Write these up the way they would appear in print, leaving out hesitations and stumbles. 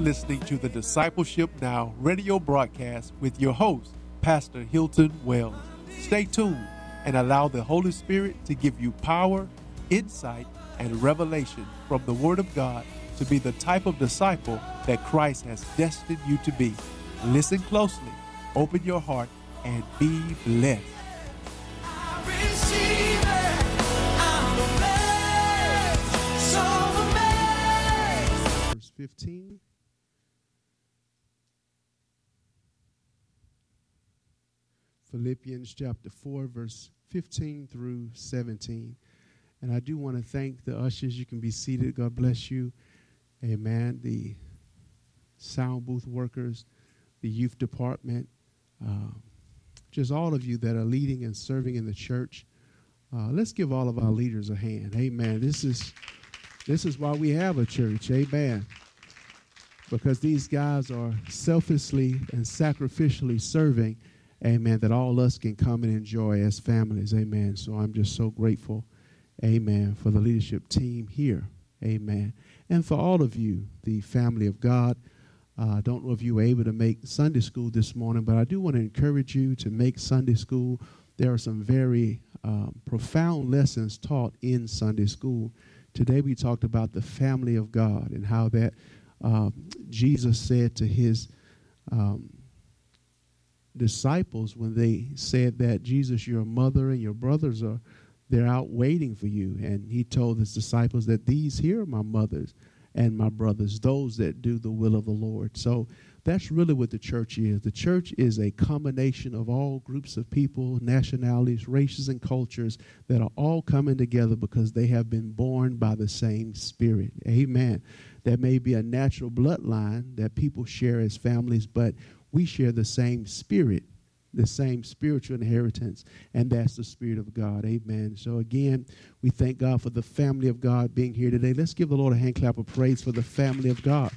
listening to the Discipleship Now radio broadcast with your host, Pastor Hilton Wells. Stay tuned and allow the Holy Spirit to give you power, insight, and revelation from the Word of God to be the type of disciple that Christ has destined you to be. Listen closely, open your heart, and be blessed. Verse 15. Philippians chapter 4, verse 15 through 17. And I do want to thank the ushers. You can be seated. God bless you. Amen. The sound booth workers, the youth department, just all of you that are leading and serving in the church. Let's give all of our leaders a hand. Amen. This is why we have a church. Amen. Because these guys are selflessly and sacrificially serving. Amen. That all of us can come and enjoy as families. Amen. So I'm just so grateful. Amen. For the leadership team here. Amen. And for all of you, the family of God. I don't know if you were able to make Sunday school this morning, but I do want to encourage you to make Sunday school. There are some very profound lessons taught in Sunday school. Today we talked about the family of God and how that Jesus said to his disciples when they said that, Jesus, your mother and your brothers they're out waiting for you. And he told his disciples that these here are my mothers and my brothers, those that do the will of the Lord. So that's really what the church is. The church is a combination of all groups of people, nationalities, races, and cultures that are all coming together because they have been born by the same Spirit. Amen. There may be a natural bloodline that people share as families, but we share the same Spirit, the same spiritual inheritance, and that's the Spirit of God. Amen. So again, we thank God for the family of God being here today. Let's give the Lord a hand clap of praise for the family of God.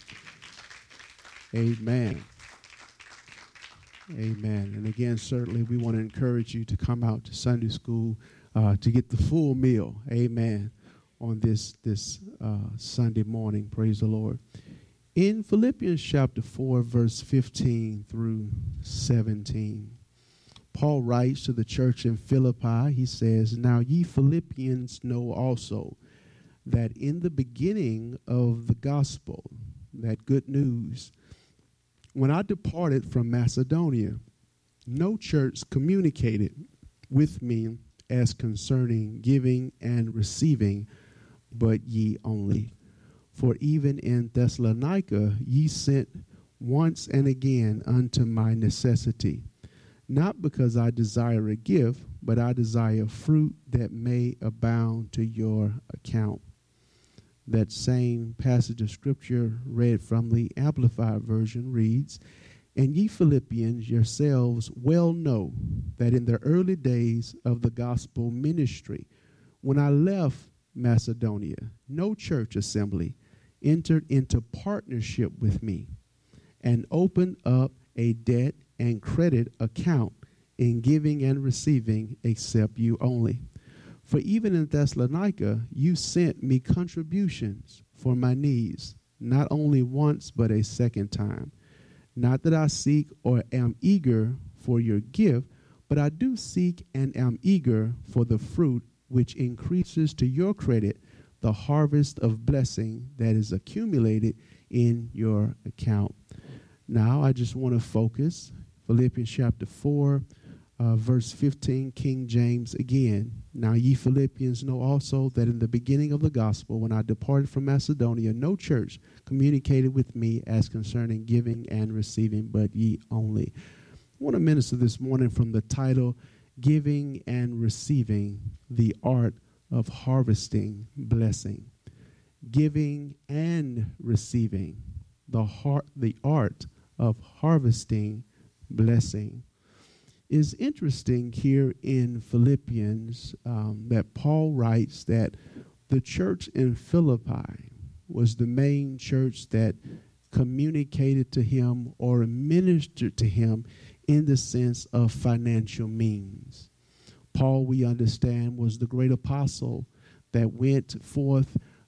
Amen. Amen. And again, certainly we want to encourage you to come out to Sunday school to get the full meal. Amen. On this Sunday morning. Praise the Lord. In Philippians chapter 4, verse 15 through 17, Paul writes to the church in Philippi. He says, "Now ye Philippians know also that in the beginning of the gospel," that good news, "when I departed from Macedonia, no church communicated with me as concerning giving and receiving, but ye only. For even in Thessalonica ye sent once and again unto my necessity, not because I desire a gift, but I desire fruit that may abound to your account." That same passage of scripture read from the Amplified Version reads, "And ye Philippians yourselves well know that in the early days of the gospel ministry, when I left Macedonia, no church assembly entered into partnership with me and opened up a debt and credit account in giving and receiving except you only. For even in Thessalonica you sent me contributions for my needs, not only once but a second time. Not that I seek or am eager for your gift, but I do seek and am eager for the fruit which increases to your credit the harvest of blessing that is accumulated in your account." Now I just want to focus Philippians chapter 4, verse 15, King James again. "Now ye Philippians know also that in the beginning of the gospel, when I departed from Macedonia, no church communicated with me as concerning giving and receiving, but ye only." I want to minister this morning from the title, "Giving and Receiving, the Art of Harvesting Blessing." Giving and receiving, the art of harvesting blessing. It's interesting here in Philippians that Paul writes that the church in Philippi was the main church that communicated to him or ministered to him in the sense of financial means. Paul, we understand, was the great apostle that went forth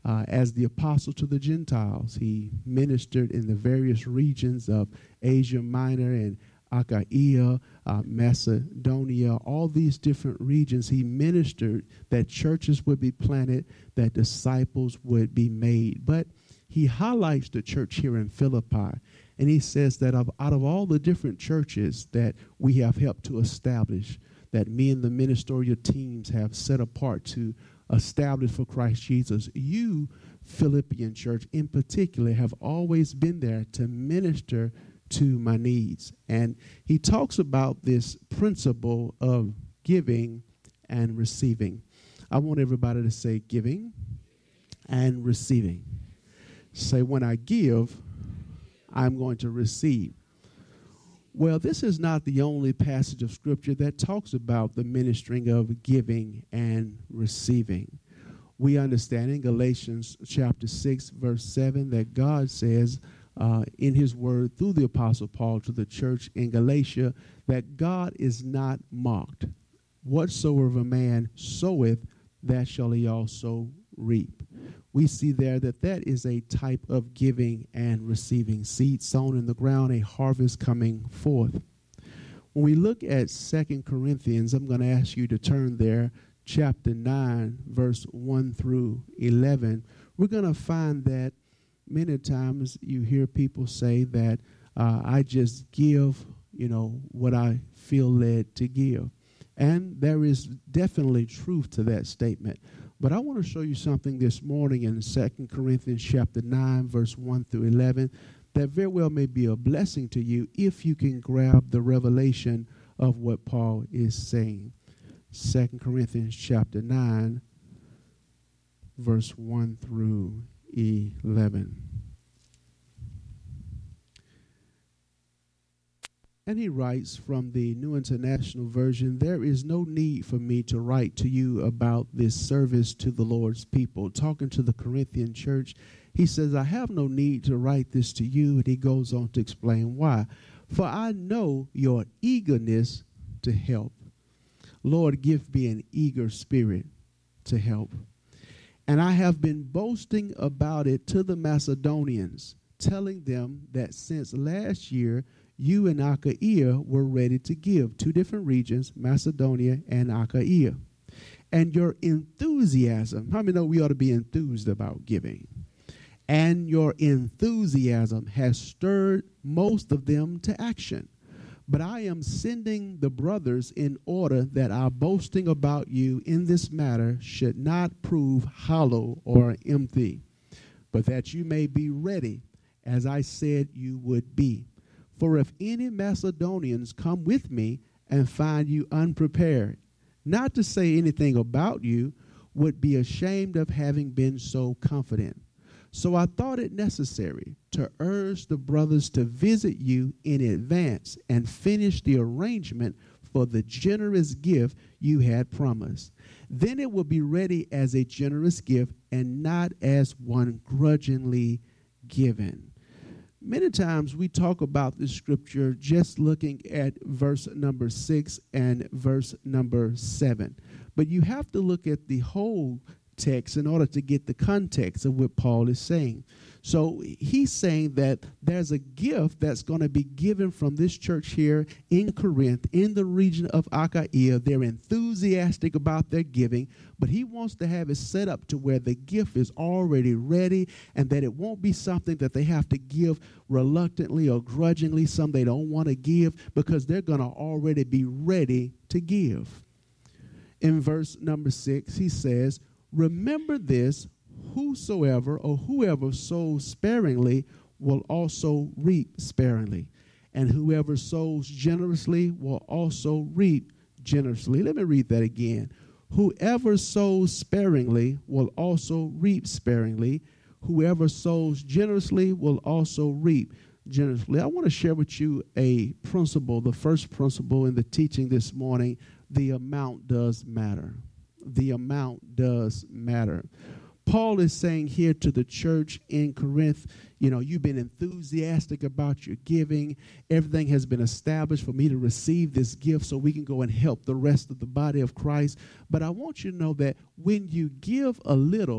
as the apostle to the Gentiles. He ministered in the various regions of Asia Minor and Achaia, Macedonia, all these different regions. He ministered that churches would be planted, that disciples would be made. But he highlights the church here in Philippi, and he says that out of all the different churches that we have helped to establish, that me and the ministerial teams have set apart to establish for Christ Jesus, you, Philippian church in particular, have always been there to minister to my needs. And he talks about this principle of giving and receiving. I want everybody to say giving and receiving. Say, when I give, I'm going to receive. Well, this is not the only passage of Scripture that talks about the ministering of giving and receiving. We understand in Galatians chapter 6, verse 7, that God says in his word through the Apostle Paul to the church in Galatia that God is not mocked. Whatsoever a man soweth, that shall he also reap. We see there that that is a type of giving and receiving. Seed sown in the ground, a harvest coming forth. When we look at 2 Corinthians, I'm going to ask you to turn there, chapter 9, verse 1 through 11. We're going to find that many times you hear people say that I just give, what I feel led to give. And there is definitely truth to that statement. But I want to show you something this morning in 2 Corinthians chapter 9, verse 1 through 11, that very well may be a blessing to you if you can grab the revelation of what Paul is saying. 2 Corinthians chapter 9, verse 1 through 11. And he writes from the New International Version, there is no need for me to write to you about this service to the Lord's people. Talking to the Corinthian church, he says, I have no need to write this to you. And he goes on to explain why. For I know your eagerness to help. Lord, give me an eager spirit to help. And I have been boasting about it to the Macedonians, telling them that since last year, you and Achaia were ready to give. Two different regions, Macedonia and Achaia. And your enthusiasm, how many know we ought to be enthused about giving? And your enthusiasm has stirred most of them to action. But I am sending the brothers in order that our boasting about you in this matter should not prove hollow or empty, but that you may be ready, as I said you would be. For if any Macedonians come with me and find you unprepared, not to say anything about you, would be ashamed of having been so confident. So I thought it necessary to urge the brothers to visit you in advance and finish the arrangement for the generous gift you had promised. Then it will be ready as a generous gift and not as one grudgingly given. Many times we talk about this scripture just looking at verse number 6 and verse number 7. But you have to look at the whole text in order to get the context of what Paul is saying. So he's saying that there's a gift that's going to be given from this church here in Corinth, in the region of Achaia. They're enthusiastic about their giving, but he wants to have it set up to where the gift is already ready and that it won't be something that they have to give reluctantly or grudgingly, some they don't want to give, because they're going to already be ready to give. In verse number 6, he says, remember this, whoever sows sparingly will also reap sparingly, and whoever sows generously will also reap generously. Let me read that again. Whoever sows sparingly will also reap sparingly. Whoever sows generously will also reap generously. I want to share with you a principle, the first principle in the teaching this morning. The amount does matter. The amount does matter. Paul is saying here to the church in Corinth, you've been enthusiastic about your giving. Everything has been established for me to receive this gift so we can go and help the rest of the body of Christ. But I want you to know that when you give a little,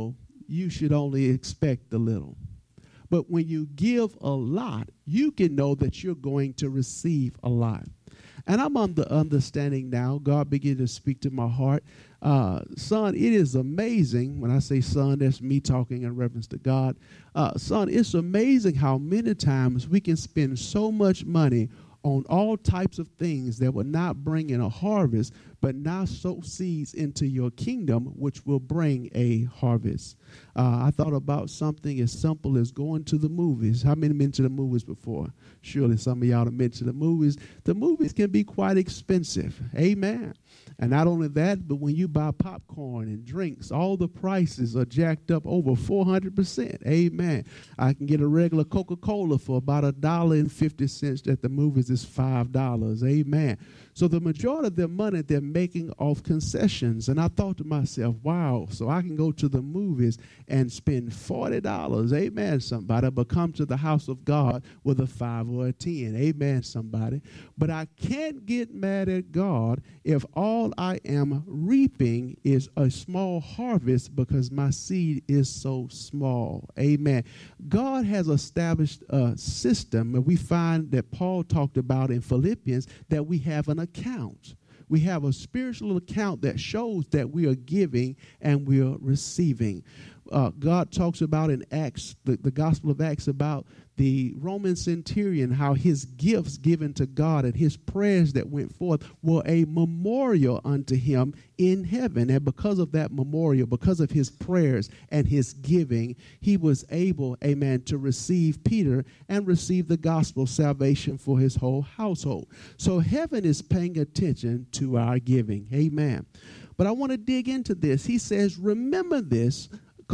you should only expect a little. But when you give a lot, you can know that you're going to receive a lot. And I'm on the understanding now, God began to speak to my heart. Son, it is amazing. When I say son, that's me talking in reference to God. Son, it's amazing how many times we can spend so much money on all types of things that will not bring in a harvest, but now sow seeds into your kingdom, which will bring a harvest. I thought about something as simple as going to the movies. How many been to the movies before? Surely some of y'all have been to the movies. The movies can be quite expensive. Amen. And not only that, but when you buy popcorn and drinks, all the prices are jacked up over 400%. Amen. I can get a regular Coca-Cola for about $1.50 at the movies is $5. Amen. So the majority of their money they're making off concessions. And I thought to myself, wow, so I can go to the movies and spend $40. Amen, somebody. But come to the house of God with a 5 or a 10. Amen, somebody. But I can't get mad at God if all I am reaping is a small harvest because my seed is so small. Amen. God has established a system, and we find that Paul talked about in Philippians that we have an account. We have a spiritual account that shows that we are giving and we are receiving. God talks about in Acts, the Gospel of Acts, about the Roman centurion, how his gifts given to God and his prayers that went forth were a memorial unto him in heaven. And because of that memorial, because of his prayers and his giving, he was able, amen, to receive Peter and receive the gospel salvation for his whole household. So heaven is paying attention to our giving. Amen. But I want to dig into this. He says, remember this,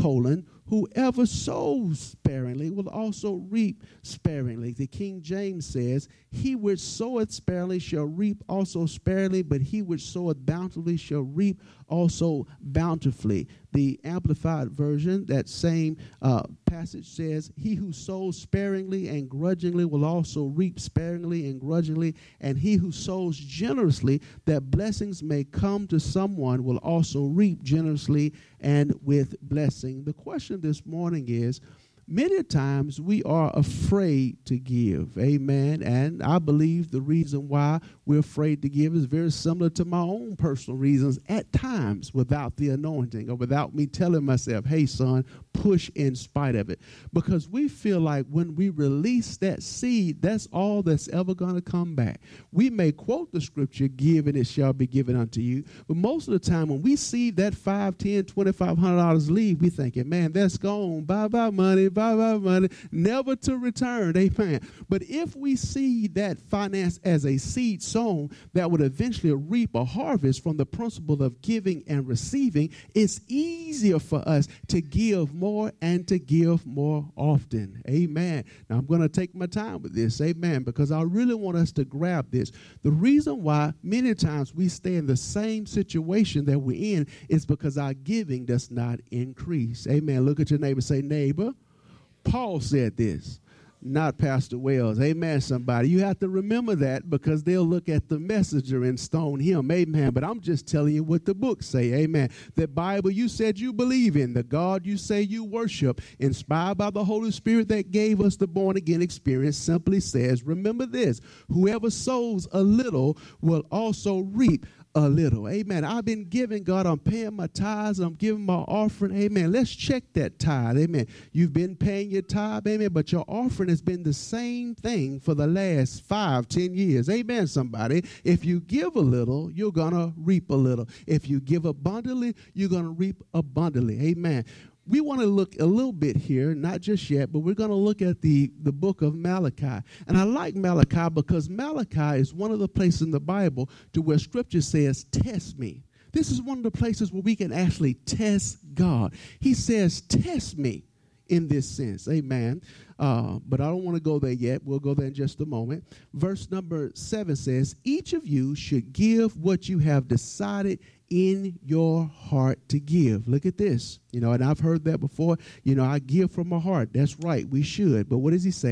whoever sows sparingly will also reap sparingly. The King James says, he which soweth sparingly shall reap also sparingly, but he which soweth bountifully shall reap also bountifully. The Amplified Version, that same passage says, he who sows sparingly and grudgingly will also reap sparingly and grudgingly, and he who sows generously that blessings may come to someone will also reap generously and with blessing. The question this morning is, many times we are afraid to give. Amen. And I believe the reason why we're afraid to give is very similar to my own personal reasons at times without the anointing or without me telling myself, hey, son, push in spite of it. Because we feel like when we release that seed, that's all that's ever going to come back. We may quote the scripture, give and it shall be given unto you. But most of the time when we see that $5, $10, $2,500 leave, we thinking, man, that's gone. Bye-bye money, bye-bye money, never to return. Amen. But if we see that finance as a seed sown that would eventually reap a harvest from the principle of giving and receiving, it's easier for us to give more and to give more often. Amen. Now, I'm going to take my time with this. Amen. Because I really want us to grab this. The reason why many times we stay in the same situation that we're in is because our giving does not increase. Amen. Look at your neighbor. Say, neighbor, Paul said this, not Pastor Wells. Amen, somebody. You have to remember that because they'll look at the messenger and stone him. Amen. But I'm just telling you what the books say. Amen. The Bible you said you believe in, the God you say you worship, inspired by the Holy Spirit that gave us the born-again experience, simply says, remember this, whoever sows a little will also reap a little. Amen. I've been giving, God. I'm paying my tithes. I'm giving my offering. Amen. Let's check that tithe. Amen. You've been paying your tithe. Amen. But your offering has been the same thing for the last 5, 10 years. Amen, somebody. If you give a little, you're going to reap a little. If you give abundantly, you're going to reap abundantly. Amen. We want to look a little bit here, not just yet, but we're going to look at the book of Malachi. And I like Malachi because Malachi is one of the places in the Bible to where Scripture says, test me. This is one of the places where we can actually test God. He says, test me in this sense. Amen. But I don't want to go there yet. We'll go there in just a moment. Verse number 7 says, each of you should give what you have decided in your heart to give. Look at this. And I've heard that before. I give from my heart. That's right. We should. But what does he say?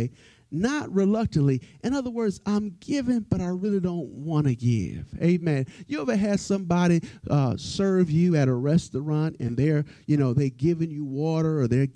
not reluctantly. In other words, I'm giving, but I really don't want to give. Amen. You ever had somebody serve you at a restaurant and they're giving you water or they're